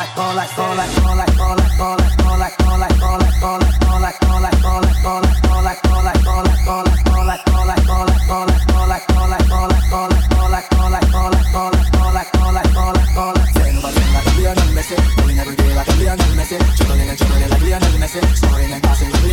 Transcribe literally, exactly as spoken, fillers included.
Messi, pulling every day like a Lionel Messi, juggling and juggling like Lionel Messi, scoring and passing like